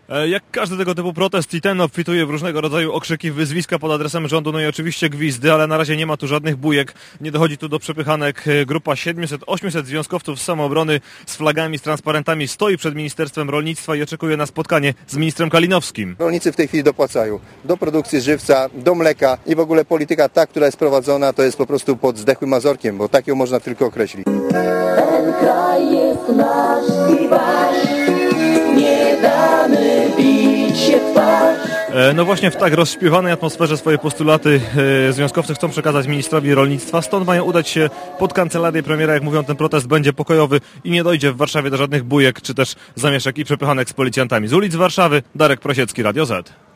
Jak każdy tego typu protest i ten obfituje w różnego rodzaju okrzyki, wyzwiska pod adresem rządu, no i oczywiście gwizdy, ale na razie nie ma tu żadnych bujek, nie dochodzi tu do przepychanek. Grupa 700-800 związkowców z samoobrony z flagami, z transparentami stoi przed Ministerstwem Rolnictwa i oczekuje na spotkanie z ministrem Kalinowskim. Rolnicy w tej chwili dopłacają do produkcji żywca, do mleka i w ogóle polityka ta, która jest prowadzona, to jest po prostu pod zdechłym mazorkiem, bo tak ją można tylko określić. Ten kraj jest nasz i wasz, nie damy bić się w twarz. No właśnie w tak rozśpiewanej atmosferze swoje postulaty związkowcy chcą przekazać ministrowi rolnictwa, stąd mają udać się pod kancelarię premiera. Jak mówią, ten protest będzie pokojowy i nie dojdzie w Warszawie do żadnych bujek czy też zamieszek i przepychanek z policjantami. Z ulic Warszawy Darek Prosiecki, Radio Z.